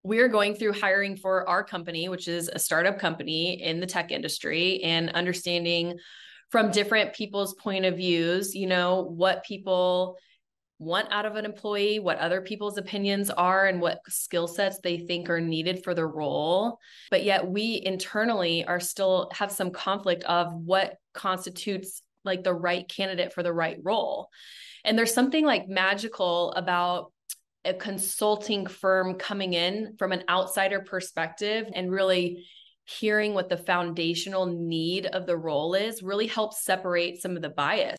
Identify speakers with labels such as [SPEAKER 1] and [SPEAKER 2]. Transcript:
[SPEAKER 1] we're going through hiring for our company, which is a startup company in the tech industry, and understanding from different people's point of views, what people want out of an employee, what other people's opinions are, and what skill sets they think are needed for the role. But yet we internally are still have some conflict of what constitutes like the right candidate for the right role. And there's something like magical about a consulting firm coming in from an outsider perspective and really hearing what the foundational need of the role is really helps separate some of the bias.